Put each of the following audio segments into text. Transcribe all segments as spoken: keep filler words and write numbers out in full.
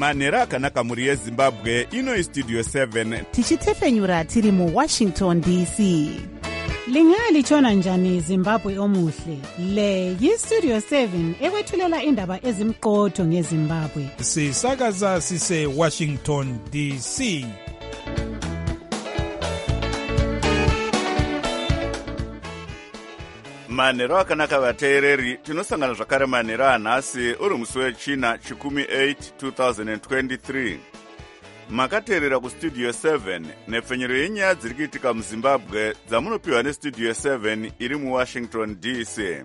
manhero akanaka mhuri yezimbabwe. Ino Studio seven tichitefenyura tiri mu Washington D C. Lingalitshona njani Zimbabwe omuhle? Le yi-Studio seven ekwethulela indaba ezimqotho ngeZimbabwe. Sisakaza sise Washington D C. manhero akanaka vateereri, tinosangana zvakare manhero anhasi uri musi wechina chikumi eight two thousand twenty-three. Makateerera kustudio seven nepfenyero yenyaya dziri kuitika muzimbabwe dzamunopiwa nestudio seven iri muwashington D C.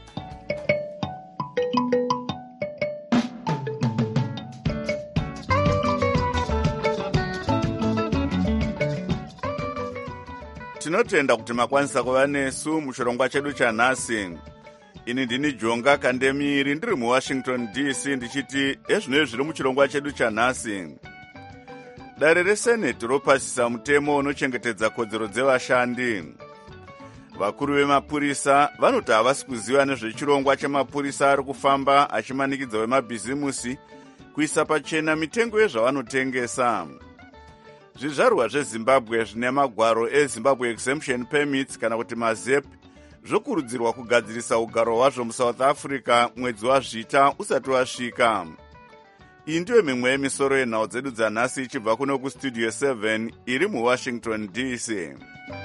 Tinotenda kuti makwanisa kuva nesu muchirongwa chedu chanhasi. Ini ndini Jonga Kandemiri ndiri muWashington D C ndichiti ezvino zviri muchirongwa chedu chanhasi. Dare reSenate ropasisa mutemo unochengetedza kodzero dzevashandi. Vakuru vemapurisa vanoti havasi kuziva nezvechirongwa chemapurisa ari kufamba achimanikidza vemabhizimusi kuisa pachena mitengo yezvavanotengesa. Zvizvarwa zveZimbabwe zvine magwaro eZimbabwe Exemption Permits kana kuti mazep zvokurudzirwa kugadzirisa ugaro hwazvo muSouth Africa mwedzi wazvita usati wasvika. Iyi ndiyo mimwe yemisoro yenhau dzedu dzanhasi ichibva kuno kustudio seven iri muWashington D C.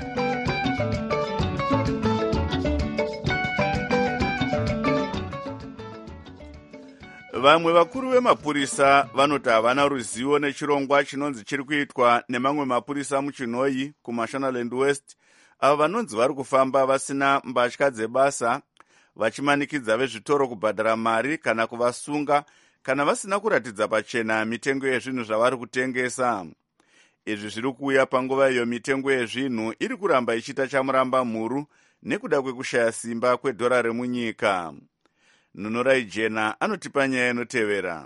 Vamwe vakuru vemapurisa vanoti havana ruzivo nechirongwa chinonzi chiri kuitwa nemamwe mapurisa muChinhoyi kuMashonaland West, avo vanonzi vari kufamba vasina mbatya dzebasa, vachimanikidza vezvitoro kubhadhara mari kana kuvasunga kana vasina kuratidza pachena mitengo yezvinhu zvavari kutengesa. Izvi zviri kuuya panguva iyo mitengo yezvinhu iri kuramba ichiita chamuramba mhuru nekuda kwekushaya simba kwedhora remunyika. Nunorai Jena anotipa nyaya inotevera.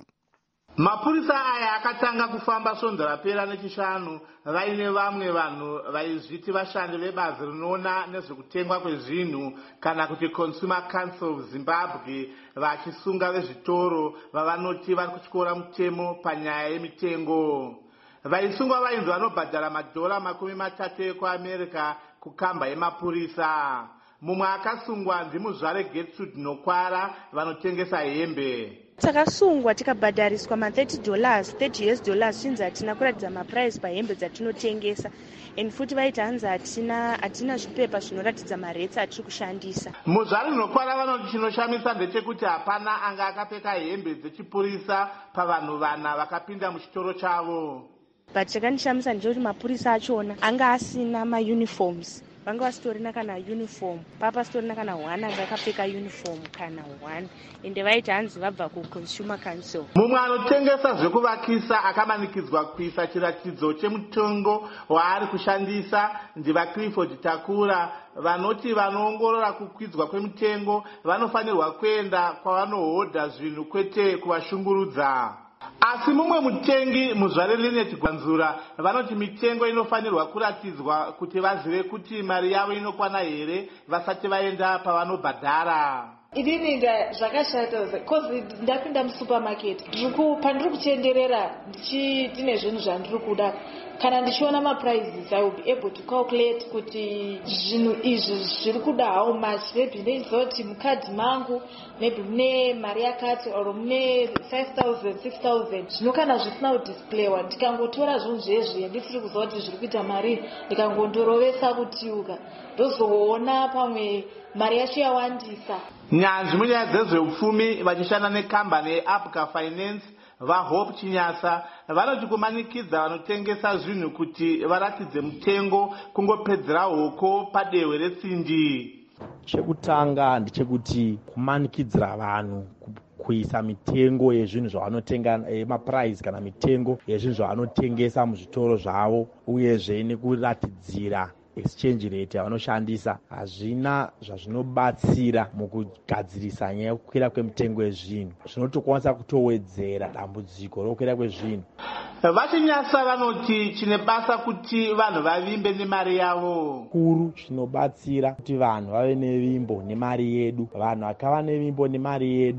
Mapurisa aya akatanga kufamba svondo rapera nechishanu vaine vamwe vanhu vaizviti vashandi vebazi rinoona nezvekutengwa kwezvinhu kana kuti Consumer Council of Zimbabwe vachisunga vezvitoro vavanoti vari kutyora mutemo panyaya yemitengo. Vaisungwa vainzi vanobhadhara madhora makumi matatu ekuAmerica kukamba yemapurisa. Mumwe akasungwa ndimuzvare Gertrude Nokwara vanotengesa hembe. Takasungwa tikabhadhariswa ma thirty dollars, thirty US dollars chinzi hatina kuratidza maprice pahembe dzatinotengesa. And futi vaiti hanzi hatina hatina zvipepa zvinoratidza maretsi atiri kushandisa. Muzvare Nokwara vanoti chinoshamisa ndechekuti hapana anga akapfeka hembe dzechipurisa pavanhu vana vakapinda muchitoro chavo. But chakandishamisa ndechekuti mapurisa achona anga asina mauniforms. Vanga vasitorina kana uniform, papa sitorina kana one anga akapfeka uniform kana one, ende vaiti hanzi vabva kuConsumer Council. Mumwe anotengesa zvekuvakisa akamanikidzwa kuisa chiratidzo chemutengo waari kushandisa ndiva Clifford Takura vanoti vanoongorora kukwidzwa kwemitengo vanofanirwa kuenda kwavanohodha zvinhu kwete kuvashungurudza. Asi mumwe mutengi muzvare Linet Gwanzura vanoti mitengo inofanirwa kuratidzwa kuti vazive kuti mari yavo inokwana here vasati vaenda pavanobhadhara. Idini nda zvakashata because ndapinda musupermarket ndiriku pandiri kuchenderera ndichitine zvinhu zvandiri kuda kana ndichiona maprices I will be able to calculate kuti zvinhu izvi zviri kuda how much, maybe ndezoti mukadhi mangu maybe mune mari yakati or mune five thousand six thousand zvino kana zvisina kudisplayiwa ndikangotora zvinhu zvezvi ndisiri kuziva kuti zviri kuita mari ndikangondorovesa kutiuka ndozoona pamwe mari yacho yawandisa. Nyanzvi munyaya dzezveupfumi vachishanda nekambani yeApca Finance vaHope Chinyasa vanoti kumanikidza vanotengesa zvinhu kuti varatidze mutengo kungopedzera hoko padehwe retsindi. Chekutanga ndechekuti kumanikidzira vanhu kuisa mitengo yezvinhu zvavanotenga maprice kana mitengo yezvinhu zvavanotengesa muzvitoro zvavo uyezve nekuratidzira exchange rate yavanoshandisa hazvina zvazvinobatsira mukugadzirisa nyaya yekukwira kwemitengo yezvinhu, zvinotokwanisa kutowedzera dambudziko rokukwira kwezvinhu. Vachinyasa vanoti chine basa kuti vanhu vavimbe nemari yavo. Kuru chinobatsira kuti vanhu vave nevimbo nemari yedu. Vanhu vakava nevimbo nemari yedu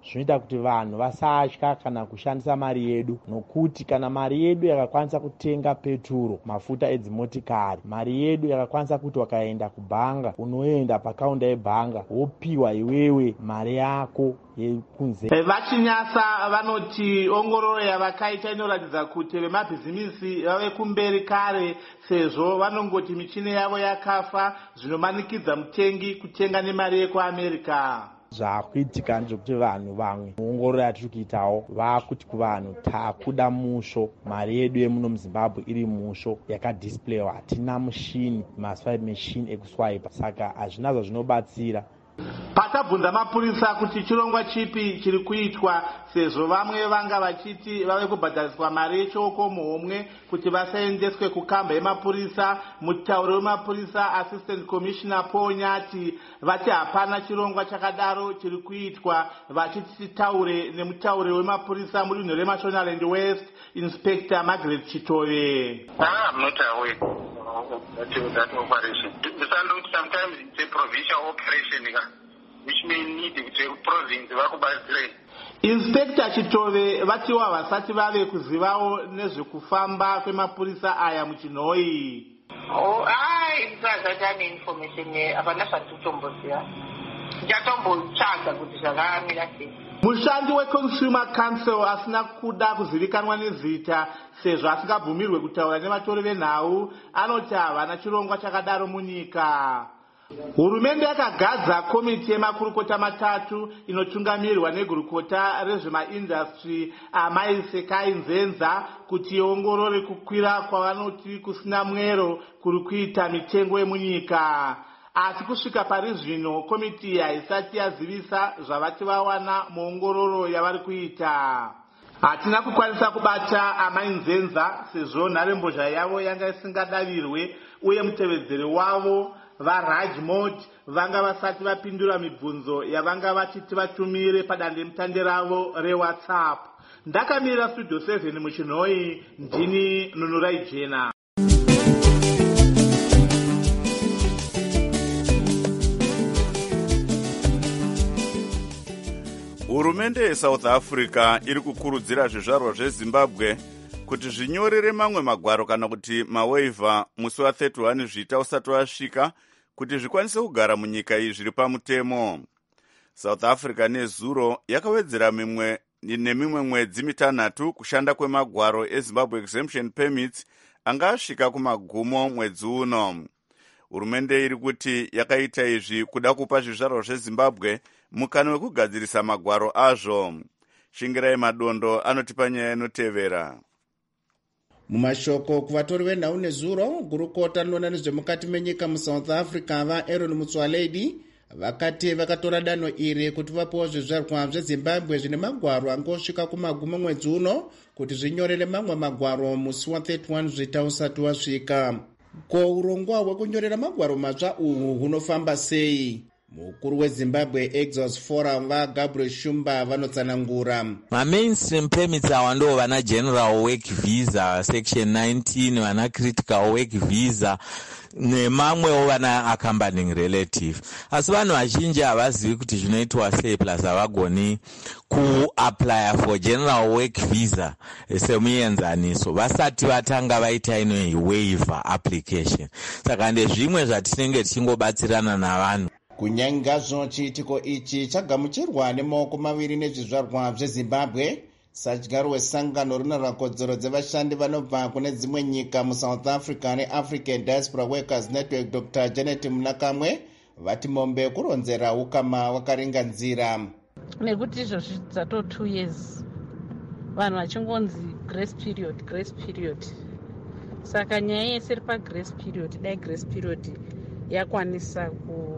zvinoita kuti vanhu vasatya kana kushandisa mari yedu, nokuti kana mari yedu yakakwanisa kutenga peturo, mafuta edzimotikari, mari yedu yakakwanisa kuti wakaenda kubhanga unoenda pakaunda yebhanga wopiwa iwewe mari yako yekunze. Vachinyasa vanoti ongororo yavakaita inoratidza kuti vemabhizimisi vave kumberi kare, sezvo vanongoti michini yavo yakafa, zvinomanikidza mutengi kutenga nemari yekuAmerica. Zvakuitika ndezvekuti vanhu vamwe muongororo yatiri kuitawo vakuti kuvanhu takuda musho, mari yedu yemuno muZimbabwe iri musho yakadisplayiwa, hatina mushini maswipe machine ekuswipa, saka hazvina zvazvinobatsira. Patabvunza mapurisa kuti chirongwa chipi chiri kuitwa, sezvo vamwe vanga vachiti vave kubhadhariswa mari yechoko muhomwe kuti vasaendeswe kukamba yemapurisa, mutauri wemapurisa Assistant Commissioner Paul Nyati vati hapana chirongwa chakadaro chiri kuitwa, vachiti titaure nemutauri wemapurisa mudunhu reMashonaland West, Inspector Margaret Chitove. Ah, I'm not aware of that operation. Sometimes it's a provincial operation which may need the province vakubatsira. Inspector Chitove vatiwa vasati vave kuzivawo nezvekufamba kwemapurisa aya muchinhoi. Oh, ai zvazata neinformation hapana zvatitomboziva. Ndichatombotsvaga kuti zvakamira sei. Mushandi weConsumer Council asina kuda kuzivikanwa nezita sezvo asingabvumirwe kutaura nevatori venhau, anoti havana chirongwa chakadaro munyika. Hurumende yakagadza komiti yemakurukota matatu inotungamirwa negurukota rezvemaindastry Amai Sekai Nzenza kuti iongorore kukwira kwavanoti kusina mwero kuri kuita mitengo yemunyika. Asi kusvika pari zvino komiti haisati yazivisa zvavati vawana muongororo yavari kuita. Hatina kukwanisa kubata Amai Nzenza sezvo nharembozha yavo yanga isingadavirwe, uye mutevedzeri wavo vaRajmot vanga vasati vapindura mibvunzo yavanga vachiti vatumire padandemutande ravo reWhatsApp. Ndakamira Studio seven muchinhoi, ndini Nunurai Jena. Hurumende yeSouth Africa iri kukurudzira zvizvarwa zveZimbabwe kuti zvinyorere mamwe magwaro kana kuti mawaiver musi wa thirty-one zvita usati wasvika kuti zvikwanise kugara munyika iyi zviri pamutemo. South Africa nezuro yakawedzera mimwe nemimwe mwedzi mitanhatu kushanda kwemagwaro eZimbabwe exemption permits anga asvika kumagumo mwedzi uno. Hurumende iri kuti yakaita izvi kuda kupa zvizvarwa zveZimbabwe mukana wekugadzirisa magwaro azvo. Shingirai Madondo anotipa nyaya inotevera. Mumashoko kuvatori venhau nezuro, gurukota rinoona nezvemukati menyika muSouth Africa vaAaron Motsoaledi vakati vakatora danho iri kuti vapiwa zvizvarwa zveZimbabwe zvine magwaro angosvika kumagumo mwedzi uno kuti zvinyorere mamwe magwaro musi wa thirty-one zvita usati wasvika. Ko urongwa hwekunyorera magwaro matsva uhu hunofamba sei? Mukuru weZimbabwe Exos Forum vaGabriel Shumba vanotsanangura. Ma-mainstream permits awa ndo vana general work visa section nineteen, vana critical work visa nemamwewo vana accompanying relative. Asi vanhu vazhinji havazivi kuti zvinoitwa sei, plus havagoni kuapply for general work visa semuenzaniso vasati vatanga vaita ino waiver application. Saka ndezvimwe zvatinenge tichingobatsirana navanhu. Kunyangazvo chiitiko ichi chagamuchirwa nemaoko maviri nezvizvarwa zveZimbabwe, sadyaro wesangano rinoona kodzero dzevashandi vanobva kune dzimwe nyika muSouth Africa neAfrican Diaspora Workers Network Doctor Janet Munakamwe vati mombe kuronzera ukama wakaringanzira. Nekuti izvo zvizato two years vanhu vachingonzi grace period grace period, saka nyaya yese iri pagrace period, dai grace period yakwanisa ku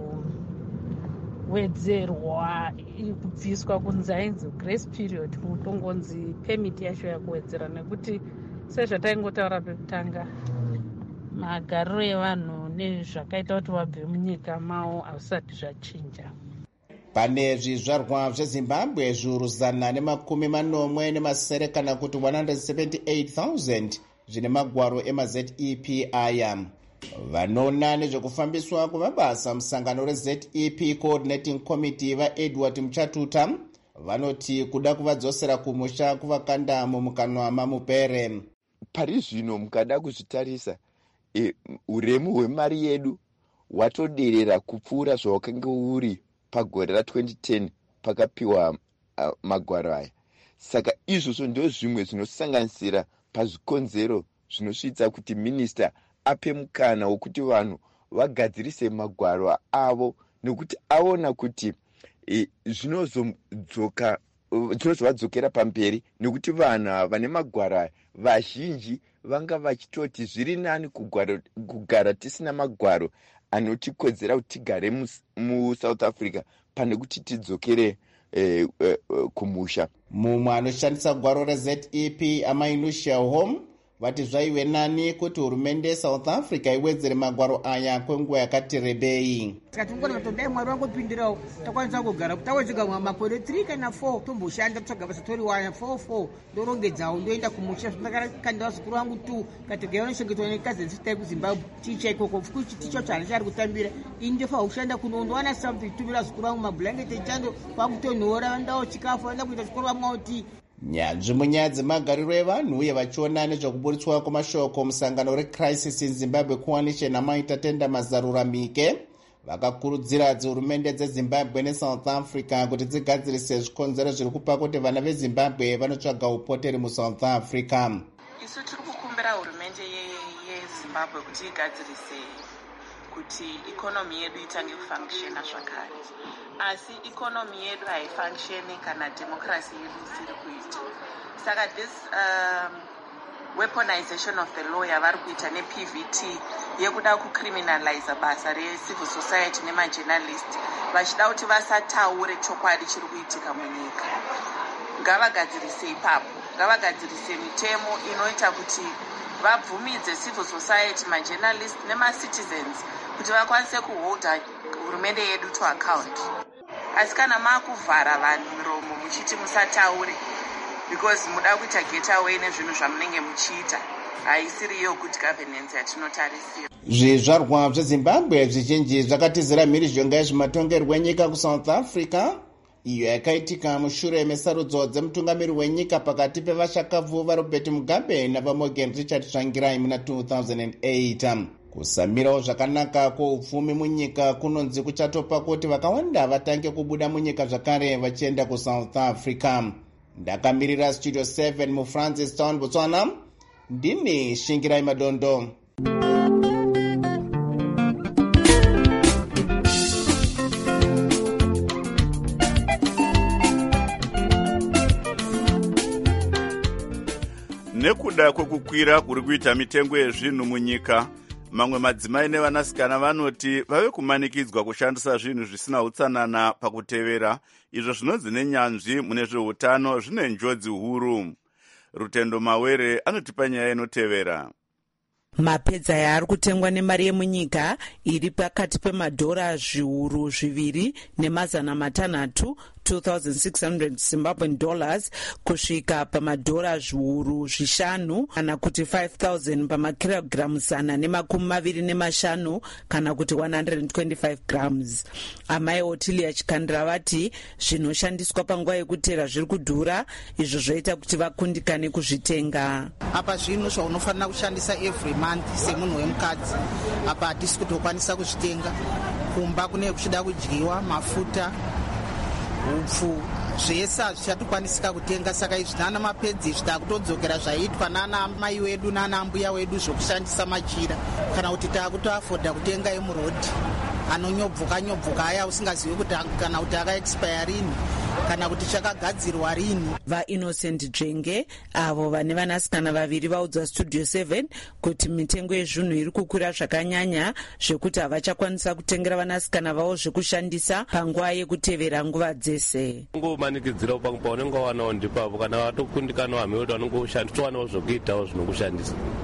wedzerwa kubviswa kunzi ainzi grace period kutongonzi permit yacho yakuwedzera, nekuti sezvataingotaura pekutanga magariro evanhu nezvakaita kuti vabve munyika mavo hazvisati zvachinja. Pane zvizvarwa zveZimbabwe zviuru zana nemakumi manomwe nemasere kana kuti one hundred seventy-eight thousand zvine magwaro emaZ E P aya. Vanoona nezvekufambiswa kwemabasa musangano reZ E P Coordinating Committee vaEdward Mchatuta vanoti kuda kuvadzosera kumusha kuvakanda mumukanwa mamupere. Pari zvino mukada kuzvitarisa e, uremu hwemari yedu watoderera kupfuura zvawakanga uri pagore ra-twenty ten pakapiwa uh, magwaro aya. Saka izvozvo ndio zvimwe zvinosanganisira pazvikonzero zvinosvitsa kuti minista ape mukana wokuti vanhu vagadzirise magwaro avo, nekuti aona kuti e, zvinozodzoka zvinozovadzokera pamberi, nekuti vanhu vane magwaro aya vazhinji vanga vachitoti zviri nani kugara tisina magwaro anotikodzera kuti tigare muSouth Africa pane kuti tidzokere eh, eh, kumusha. Mumwe anoshandisa gwaro reZ E P Amainusia Home vati zvaive nani kuti hurumende South Africa iwedzere magwaro aya kwenguva yakati rebei. Tikatongona matodai mwari wangopindirawo takwanisa kugara kutawedzeka makore three kana four tomboshanda tsvaga basa tori wana four four ndorongedzawo ndoenda kumusha zvakakandira zvikuru vangu two kategaya vanochengetwa nekazeni sitai kuZimbabwe ticha ikoko fukuchi ticho chana chari kutambira ini ndofa kushanda kuno ndowana something tumira zvikuru vangu mablanket echando vakutonhora ndawo chikafu vanda kuita zvikuru vamwauti. Nyanzvi munyaya dzemagariro evanhu uye vachiona nezvekuburitswa kwamashoko musangano reCrisis in Zimbabwe Coalition amaita Tenda Mazarura Mike vakakurudzira dzihurumende dzeZimbabwe neSouth Africa kuti dzigadzirise zvikonzero zviri kupa kuti vana veZimbabwe vanotsvaga upoteri muSouth Africa. Isu tiri kukumbira hurumende yeZimbabwe kuti igadzirise kuti ikonomi yedu itange kufunctiona zvakare. Asi ikonomi yedu haifunctioni kana democracy yedu isiri kuita. Saka this um, weaponization of the law yavari kuita neP V T yekuda kucriminalize basa recivil society nemajournalist vachida kuti vasataure chokwadi chiri kuitika munyika. Ngavagadzirise ipapo, ngavagadzirise mitemo inoita kuti vabvumidze civil society, majournalist nemacitizens kuti vakwanise kuholda hurumende yedu to account. Asi kana maakuvhara vanhu miromo muchiti musataure because muda kuita get away nezvinhu zvamunenge muchiita, haisiriyo good governance yatinotarisira. Zvizvarwa zveZimbabwe zvizhinji zvakatizira mhirizhonga yezvematongerwo enyika kuSouth Africa iyo yakaitika mushure mesarudzo dzemutungamiri wenyika pakati pevashakabvu vaRobert Mugabe navaMorgan Richard Tsvangirai muna two thousand eight. Kusamirawo zvakanaka kwoupfumi munyika kunonzi kuchatopa kuti vakawanda vatange kubuda munyika zvakare vachienda kuSouth Africa. Ndakamirira Studio seven muFrancis Town, Botswana. Ndini Shingirai Madondo. Nekuda kwekukwira kuri kuita mitengo yezvinhu munyika, mamwe madzimai nevanasikana vanoti vave kumanikidzwa kushandisa zvinhu zvisina utsanana pakutevera, izvo zvinonzi nenyanzvi mune zveutano zvine njodzi huru. Rutendo Mawere anotipa nyaya inotevera. Mapedza yaari kutengwa nemari yemunyika iri pakati pemadhora zviuru zviviri nemazana matanhatu two thousand six hundred Zimbabwean dollars kusvika pamadhora zviuru zvishanu kana kuti five thousand pamakirogiramu zana nemakumi maviri nemashanu kana kuti one hundred twenty-five grams. Amai Otilia Chikandira vati zvinoshandiswa panguva yekutera zviri kudhura, izvo zvoita kuti vakundikane kuzvitenga. Apa zvinhu zvaunofanira kushandisa every month semunhu wemukadzi apa hatisi kutokwanisa kuzvitenga. Kumba kune kuchida kudyiwa, mafuta, upfu, zvese hazvichatokwanisika kutenga. Saka izvi nana mapedzi zvitakutodzokera zvaiitwa nana mai wedu nana mbuya wedu zvokushandisa machira, kana kuti takutoafodha kutenga emurodhi anonyobvuka nyobvuka aya usingazivi kuti kana kuti akaexpire rini kana kuti chakagadzirwa rini. VaInnocent Dzvenge avo vane vanasikana vaviri vaudzwa Studio seven kuti mitengo yezvinhu iri kukwira zvakanyanya zvekuti havachakwanisa kutengera vanasikana vavo zvekushandisa panguva yekutevera nguva dzese. Ngomanikidzira panguva unenge wanawo ndipavo kana watokundikana hamwe kuti vanongoshandisa wanawo zvokuitawo zvinokushandisa.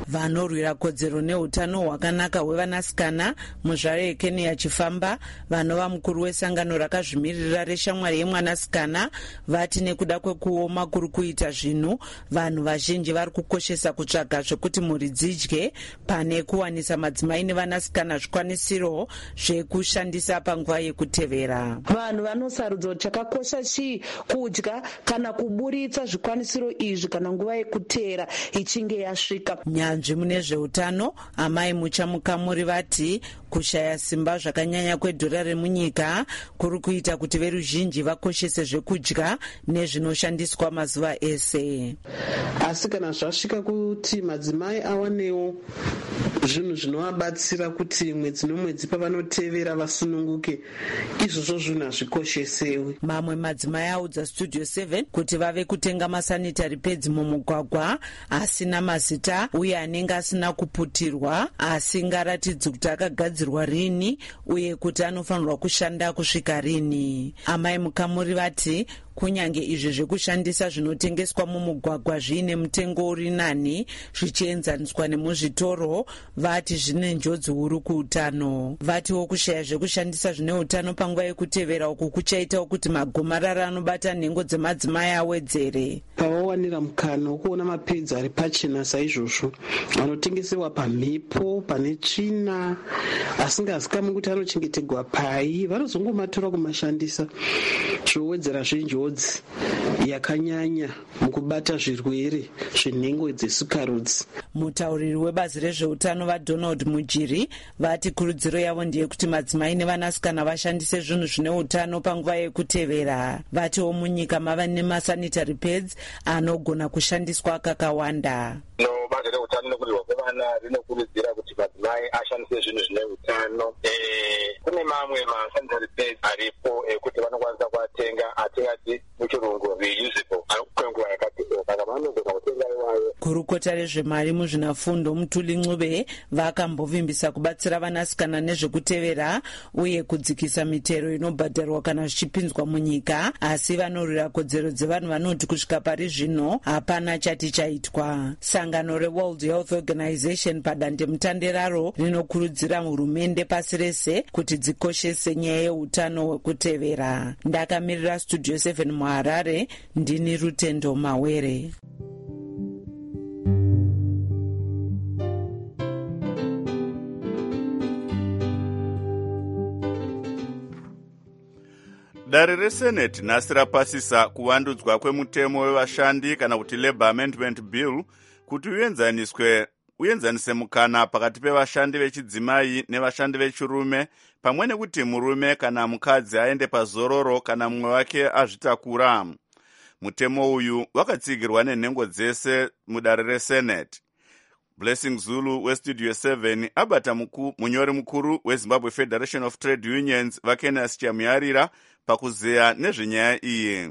vanorwira kodzero neutano hwakanaka hwevanasikana muzvare yekenya chifamba vanova mukuru wesangano rakazvimirira reshamwari yemwanasikana vati nekuda kwekuoma kuri kuita zvinhu vanhu vazhinji vari kukoshesa kutsvaga zvekuti mhuri dzidye pane kuwanisa madzimai nevanasikana zvikwanisiro zvekushandisa panguva yekutevera. Vanhu vanosarudza kuti chakakosha chii, kudya kana kuburitsa zvikwanisiro izvi kana nguva yekutevera ichinge yasvika. Nyanzvi mune zveutano amai muchamukamuri vati kushaya simba zvakanyanya kwedhora remunyika kuri kuita kuti veruzhinji vakoshese zvekudya nezvinoshandiswa mazuva ese. Asi kana zvasvika kuti madzimai awanewo zvinhu zvinovabatsira kuti mwedzi nomwedzi pavanotevera vasununguke, izvozvo zvinhu hazvikoshesewi. Mamwe madzimai audza Studio seven kuti vave kutenga masanitary pads mumugwagwa asina mazita uye anenge asina kuputirwa, asi ngaratidzi kuti akagadzirwa rini uye kuti anofanirwa kushanda kusvika rini. Amai mukamuri vati kunyange izvi zvekushandisa zvinotengeswa mumugwagwa zviine mutengo uri nani zvichienzaniswa nemuzvitoro, vati zvine njodzi huru kuutano. Vatiwo kushaya zvekushandisa zvine utano panguva yekutevera uku kuchaitawo kuti magomarara anobata nhengo dzemadzimai awedzere. Pavawanira mukana wokuona mapedzi ari pachena saizvozvo anotengeserwa pamhepo pane tsvina asingazikamwi kuti anochengetegwa pai, vanozongomatora kumashandisa zvowedzera zvenjodzi yakanyanya mukubata zvirwere zvenhengo dzesikarudzi. Mutauriri webazi rezveutano vaDonald Mujiri vati kurudziro yavo ndeyekuti madzimai nevanasikana vashandise zvinhu zvine utano panguva yekutevera. Vatiwo munyika mava nemasanitary pads anogona kushandiswa kakawanda. No, bazi reutano nekurirwa kwevana rinokurudzira kuti madzimai ashandise zvinhu zvine utano. Eh, kune mamwe masanitary pads aripo ekuti vanokwanisa kuatenga atingati muchirungu reusable anokwenguva yakati saka vanogona kutenga iwayo. Kurukota rezvemari muzvinafundo Mutuli Ncube vakambovimbisa kubatsira vanasikana nezvekutevera uye kudzikisa mitero inobhadharwa kana zvichipinzwa munyika, asi vanorwira kodzero dzevanhu vanoti kusvika pari zvino hapana chati chaitwa. Sangano reWorld Health Organization padande mutande raro rinokurudzira hurumende pasi rese kuti dzikoshese nyaya yeutano hwekutevera. Ndakamirira Studio seven muHarare, ndini Rutendo Mawere. Dare reSenate nhasi rapasisa kuvandudzwa kwemutemo wevashandi kana kuti Labour Amendment Bill kuti uenzaniswe uenzanise mukana pakati pevashandi vechidzimai nevashandi vechirume, pamwe nekuti murume kana mukadzi aende pazororo kana mumwe wake azvitakura. Mutemo uyu wakatsigirwa nenhengo dzese mudare reSenate. Blessing Zulu weStudio seven abata muku, munyori mukuru weZimbabwe Federation of Trade Unions vaKenas Chamuyarira pakuzeya nezvenyaya iyi.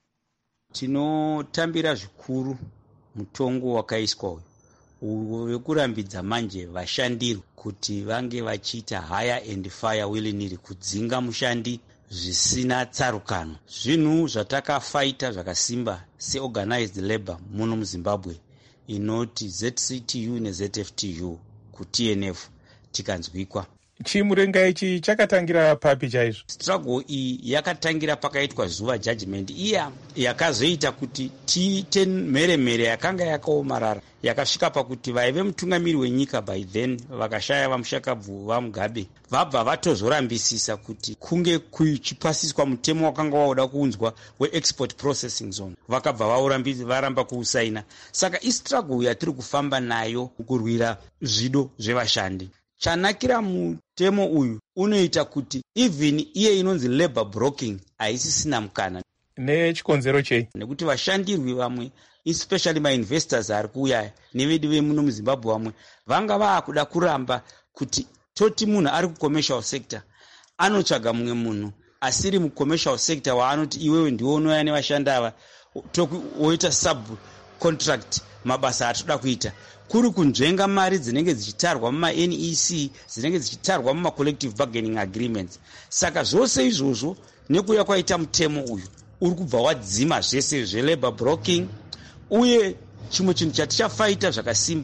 Tinotambira zvikuru mutongo wakaiswa uyu wekurambidza manje vashandiri kuti vange vachiita hire and fire willy-nilly kudzinga mushandi zvisina tsarukano. Zvinhu zvatakafaita zvakasimba seorganized labor muno muZimbabwe inoti Z C T U neZ F T U ku-T N F tikanzwikwa. Chimurenga ichi chakatangira papi chaizvo? Struggle iyi yakatangira pakaitwa zuva judgment iya yakazoita kuti tiite mheremhere yakanga yakaomarara yakasvika pakuti vaive mutungamiri wenyika by then vakashaya vamushakabvu vaMugabe vabva vatozorambisisa kuti kunge kuchipasiswa mutemo wakanga wauda kuunzwa weexport processing zone, vakabva varamba kuusaina. Saka istruggle yatiri kufamba nayo kurwira zvido zvevashandi. Chanakira mutemo uyu unoita kuti even iye inonzi labor broking haisisina mukana. Nechikonzero chei? Nekuti vashandirwi vamwe especially mainvestors ari kuuya nevedu vemuno muZimbabwe vamwe vanga vaakuda kuramba kuti toti munhu ari kucommercial sector anotsvaga mumwe munhu asiri mucommercial sector waanoti iwewe ndiwe unoya nevashandi ava woita sub contract mabasa atoda kuita, kuri kunzvenga mari dzinenge dzichitarwa muma N E C dzinenge dzichitarwa muma collective bargaining agreements. Saka zvose izvozvo nekuya kwaita mutemo uyu uri kubva wadzima zvese zvelabor broking. Uye chimwe chinhu chatichafaita zvakasimba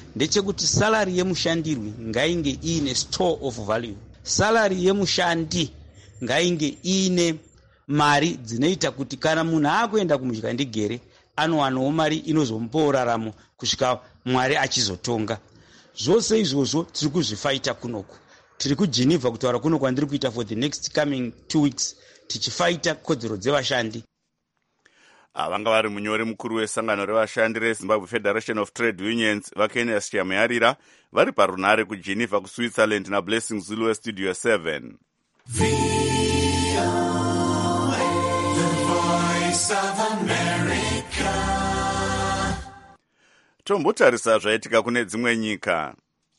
ndechekuti salary yemushandirwi ngainge iine store of value. Salary yemushandi ngainge iine mari dzinoita kuti kana munhu akuenda kumudya ndigere anowanawo mari inozomupa uraramo kusvika Mwari achizotonga. Zvose izvozvo tiri kuzvifaita kunoku. Tiri kuGeneva kutaura kuno kwandiri kuita for the next coming two weeks tichifaita kodzero dzevashandi. Vanga vari munyori mukuru wesangano revashandi reZimbabwe Federation of Trade Unions vaKenes Chiyamuyarira vari parunare kuGeneva kuSwitzerland naBlessing Zulu weStudio seven. Tombotarisa zvaitika kune dzimwe nyika.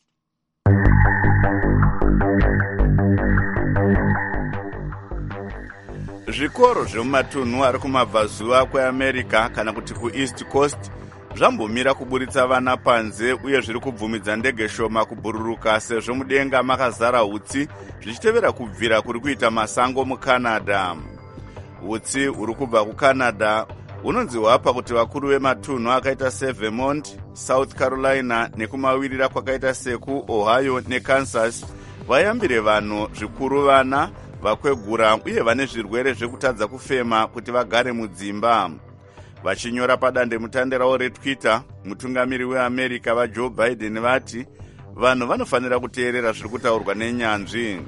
Zvikoro zvemumatunhu ari kumabvazuva kweAmerica kana kuti kuEast Coast zvambomira kuburitsa vana panze uye zviri kubvumidza ndege shoma kubhururuka sezvo mudenga makazara utsi zvichitevera kubvira kuri kuita masango muCanada. Utsi huri kubva kuCanada unonzi hwapa kuti vakuru vematunhu akaita seVermont, South Carolina nekumawirira kwakaita sekuOhio neKansas vayambire vanhu zvikuru vana vakwegura uye vane zvirwere zvekutadza kufema kuti vagare mudzimba. Vachinyora padandemutande ravo reTwitter, mutungamiri weAmerica vaJoe Biden vati vanhu vanofanira kuteerera zviri kutaurwa nenyanzvi.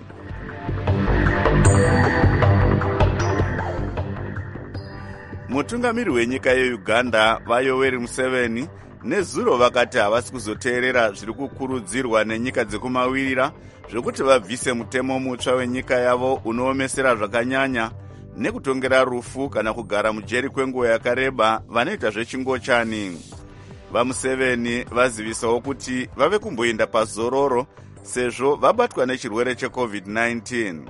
Mutungamiri wenyika yeUganda vaYoweri Museveni nezuro vakati havasi kuzoteerera zviri kukurudzirwa nenyika dzekumawirira zvokuti vabvise mutemo mutsva wenyika yavo unoomesera zvakanyanya nekutongera rufu kana kugara mujeri kwenguva yakareba vanoita zvechingochani. VaMuseveni vazivisawo kuti vave kumboenda pazororo sezvo vabatwa nechirwere checovid nineteen.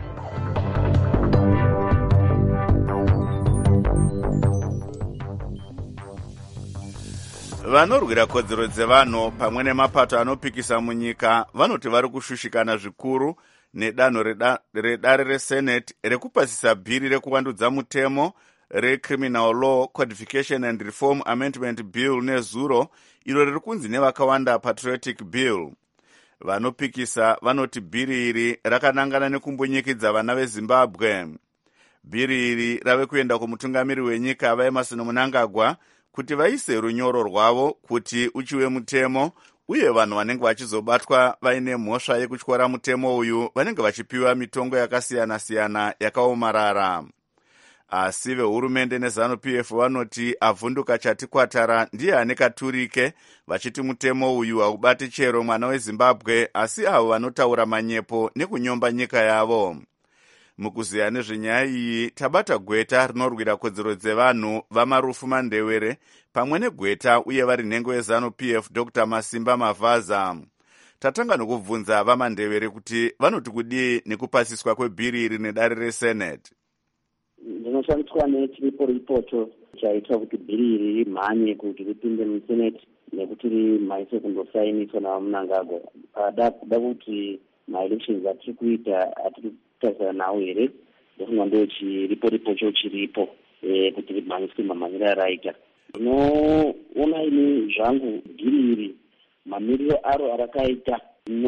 Vanorwira kodzero dzevanhu pamwe nemapato anopikisa munyika vanoti vari kushushikana zvikuru nedanho redare reSenate rekupasisa bhiri rekuvandudza mutemo reCriminal Law Codification and Reform Amendment Bill nezuro iro riri kunzi nevakawanda Patriotic Bill. Vanopikisa vanoti bhiri iri rakanangana nekumbonyikidza vana veZimbabwe. Bhiri iri rave kuenda kumutungamiri wenyika vaEmerson Mnangagwa kuti vaise runyoro rwavo kuti uchiwe mutemo uye vanhu vanenge vachizobatwa vaine mhosva yekutyora mutemo uyu vanenge vachipiwa mitongo yakasiyana-siyana yakaomarara. Asi vehurumende neZanu-P F vanoti avhunduka chati kwatara ndiye ane katurike vachiti mutemo uyu haubati chero mwana weZimbabwe asi avo vanotaura manyepo nekunyomba nyika yavo. Mukuziya nezvenyaya iyi tabata gweta rinorwira kodzero dzevanhu vaMarufu Mandewere pamwe negweta uye vari nhengo yeZanu-P F Doctor Masimba Mavaza. Tatanga nokubvunza vaMandewere kuti vanoti kudii nekupasiswa kwebhiri iri nedare reSenate. Ndinoshandiswa nechiripo ripoto chaitwa kuti bhiri iri rimhanye kuti ripinde muSenate nekuti rimhanyise kundosainiswa naMnangagwa. Pada kuda kuti maelections atiri kuita atiri kutarisana nawo here ndofunga ndo chiripo ripocho chiripo kuti rimhanyiswe mamhanyire araita. Ndinoona ini zvangu bhiri iri mamiriro aro arakaita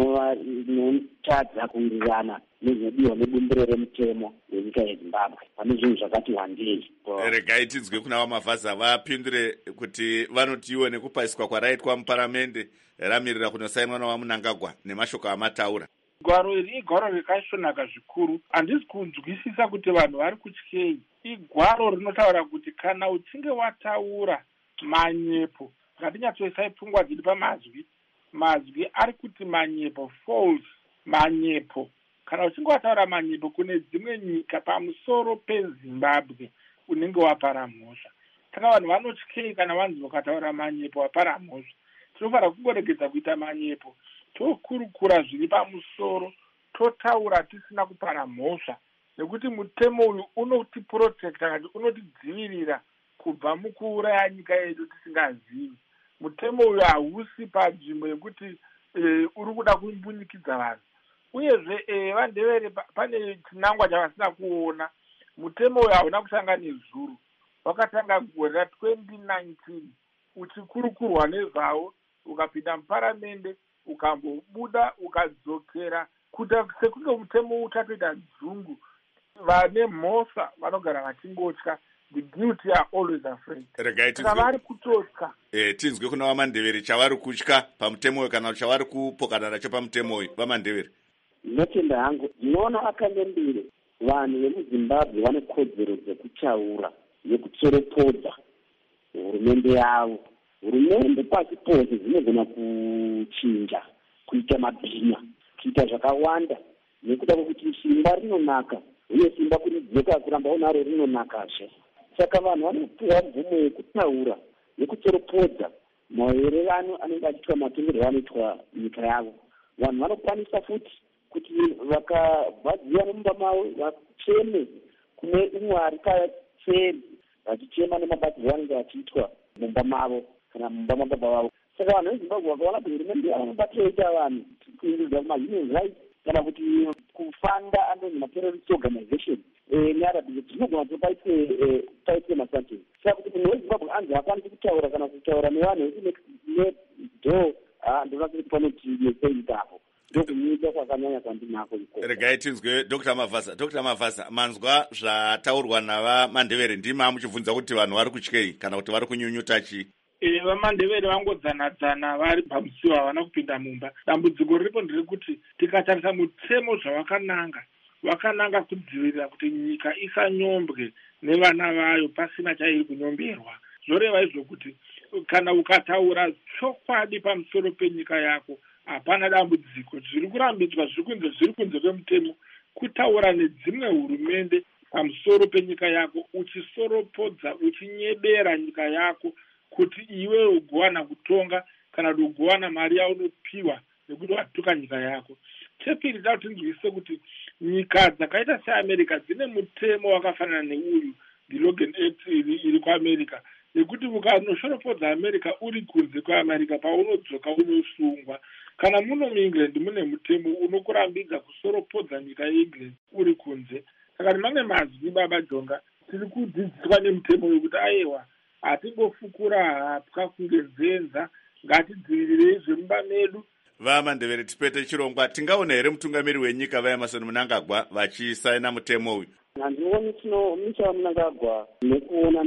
rinotadza kuwirirana nezvinodiwa nebumbiro remutemo wenyika yeZimbabwe. Pane zvinhu zvakati wandei. Regai tinzwe kuna vaMavhaza vapindure kuti vanoti iwo nekupasiswa kwaraitwa muparamende ramirira kunosainwa naMnangagwa nemashoko amataura. Gwaro iri igwaro rakasvonaka zvikuru. Handisi kunzwisisa kuti vanhu vari kutyei. Igwaro rinotaura kuti kana uchinge wataura manyepo, ngatinyatsoisai pfungwa dziri pamazwi. Mazwi ari kuti manyepo, false manyepo. Kana uchinge wataura manyepo kune dzimwe nyika pamusoro peZimbabwe unenge wapara mhosva. Saka vanhu vanotyei kana vanzi vakataura manyepo wapara mhosva. Tinofanira kungoregedza kuita manyepo. Tokurukura zviri pamusoro, totaura tisina kupara mhosva. Nekuti mutemo uyu unoti protect kana unotidzivirira kubva mukuuraya nyika yedu tisingazivi. Mutemo uyu hausi panzvimbo yekuti e, uri kuda kumbunyikidza vanhu. Uyezve e, vaNdebele pane chinangwa chavasina kuona. Mutemo uyu hauna kutanga nezuro. Wakatanga gore ratwenty nineteen uchikurukurwa nezvawo ukapinda muparamende ukambobuda ukadzokera kuita sekunge mutemo uchatoita dzungu. Vane mhosva vanogara vachingotya. The guilty are always afraid. Saka vari kutotya. Eh, tinzwe kuna vaMandebere chavari kutya pamutemo uyu kana chavari kupokana nacho pamutemo uyu vaMandebere. Ndinotenda hangu ndinoona vakandembere vanhu vemuzimbabwe vane kodzero dzekutaura nekutsoropodza hurumende yavo. Hurumende pasi pose dzinogona kuchinja, kuita mabhinya, kuita zvakawanda nekuda kwekuti simba rinonaka uye simba kuridzeka kuramba unaro rinonakazve. Saka vanhu vanopiwa mvumo yekutaura nekutsoropodza maererano anenge achiitwa matongerwo anoitwa nyika yavo. Vanhu vanokwanisa futi kuti vakabvadziwa nemumba mavo vacheme kune umwe ari kaseri vachichema nemabatirwo anenge achiitwa mumba mavo kana mumba mababa vavo. Saka vanhu vezimbabwe vakaona kuti hurumende yavo vanobatirwa vanhu kuindudza kuma-human rights kana kuti kufanda under ma-terrorist organization nearabia dzinogona kuti paitwe paitwe masanctions. Saka kuti munhu wezimbabwe anzi hakwanisi kutaura kana kutaura nevanhu vekunedho ndinoona kuti panoti nesei ipapo ndokunyika kwakanyanya kwandinako ikoko. Regai tinzwe Dr Mavhasa. Dr Mavhasa, manzwa zvataurwa navaMandebere ndima muchibvunza kuti vanhu vari kutyei kana kuti vari kunyunyuta chii? E, vaMandebere vangodzana-dzana vari pamusiwo havana kupinda mumba. Dambudziko riripo nderekuti tikatarisa mutemo zvavakananga, vakananga kudzivirira kuti nyika isanyombwe nevana vayo pasina chairi kunyomberwa. Zvoreva izvo kuti kana ukataura chokwadi pamusoro penyika yako hapana dambudziko. Zviri kurambidzwa zviri kunze zviri kunze kwemutemo kutaura nedzimwe hurumende pamusoro penyika yako uchisoropodza uchinyebera nyika yako kuti iwe ugowana kutonga kana kuti ugowana mari yaunopiwa nekuti watuka nyika yako. Chepiri tau tinzwise kuti nyika dzakaita seAmerica dzine mutemo wakafanana neuyu ndiLogan Act iri kuAmerica nekuti ukanoshorofodza America uri kunze kwaAmerica paunodzoka unosungwa. Kana muno muEngland mune mutemo unokurambidza kusoropodza nyika yeEngland uri kunze. Saka mamwe mazwi baba Jonga tiri kudzidziswa nemutemo wekuti aiwa hatingofukura hapwa kunge nzenza, ngatidzivirirei zvemumba medu. VaMandebere tipete chirongwa, tingaona here mutungamiri wenyika vaEmmerson Mnangagwa vachisaina mutemo uyu? Handinooni chinomucha Mnangagwa nekuona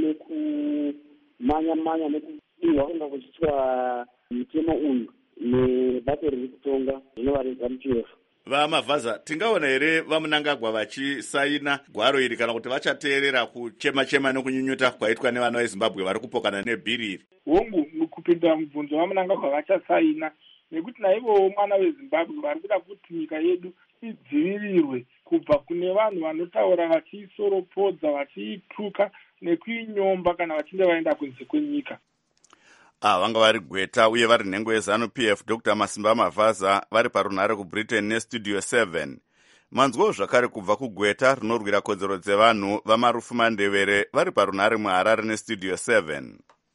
nekumanya-manya nekudihwa kunga kuchiitwa mutemo uyu nebato riri kutonga rinova reZANU-P F. VaMavhasa, tingaona here vaMnangagwa vachisaina gwaro iri kana kuti vachateerera kuchema-chema nekunyunyuta kwaitwa nevana veZimbabwe vari kupokana nebhiri iri? Hongu kupinda mubvunzo vaMnangagwa vachasaina nekuti naivowo mwana weZimbabwe vari kuda kuti nyika yedu idzivirirwe kubva kune vanhu vanotaura vachiisoropodza vachiituka nekuinyomba kana vachinge vaenda kunze kwenyika. Ah, vanga vari Gweta uye vari nhengo yeZANU-P F Dr Masimba Mavhasa vari parunhare kuBritain neStudio seven. Manzwo zvakare kubva kuGweta rinorwira kodzero dzevanhu vaMarufu Mandebere vari parunhare muHarare neStudio seven.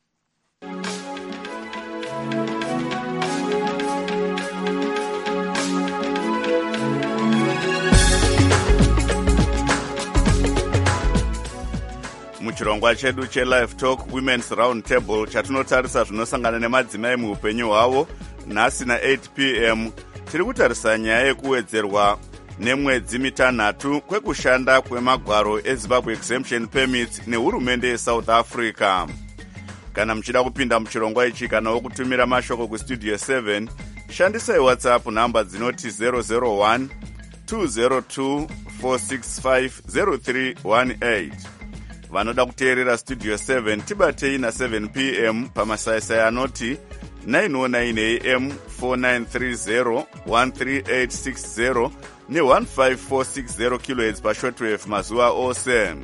Muchirongwa chedu cheLive Talk Women's Round Table chatinotarisa zvinosangana nemadzimai muupenyu hwavo nhasi na-eight p m tiri kutarisa nyaya yekuwedzerwa nemwedzi mitanhatu kwekushanda kwemagwaro eZimbabwe Exemption Permits nehurumende yeSouth Africa. Kana muchida kupinda muchirongwa ichi kana wokutumira mashoko kuStudio seven, shandisai WhatsApp namba dzinoti zero zero one two zero two four six five zero three one eight. Vanoda kuteerera Studio seven tibatei na seven p m pamasaisai anoti nine oh nine a m four nine three zero one three eight six zero ne one five four six zero kilohertz pashortwave mazuva ose.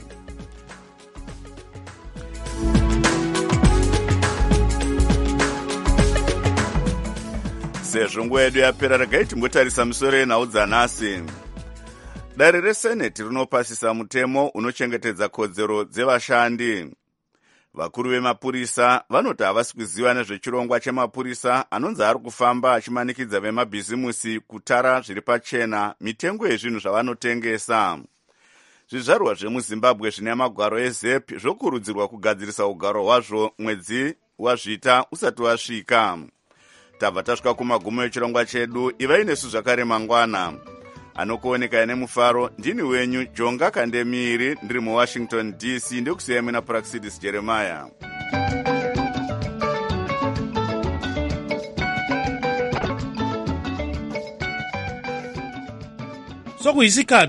Sezvo nguva yedu yapera, regai timbotarisa misoro yenhau dzanhasi. Dare reSeneti rinopasisa mutemo unochengetedza kodzero dzevashandi. Vakuru vemapurisa vanoti havasi kuziva nezvechirongwa chemapurisa anonzi ari kufamba achimanikidza vemabhizimusi kutara zviri pachena mitengo yezvinhu zvavanotengesa. Zvizvarwa zvemuZimbabwe zvine magwaro eZEP zvokurudzirwa kugadzirisa ugaro hwazvo mwedzi wazvita usati wasvika. tabva tasvika kumagumo echirongwa chedu. Ivai nesu zvakare mangwana. Anokuoneka nemufaro ndini wenyu Jonga Kandemiri, ndiri muWashington D C. Ndikusiyai muna Praxidis Jeremiah. Sokuyisikhathi